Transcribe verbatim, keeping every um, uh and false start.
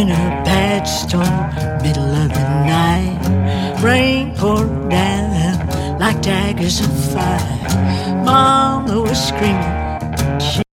in a bad storm, middle of the night. Rain poured down like daggers of fire. Mama was screaming.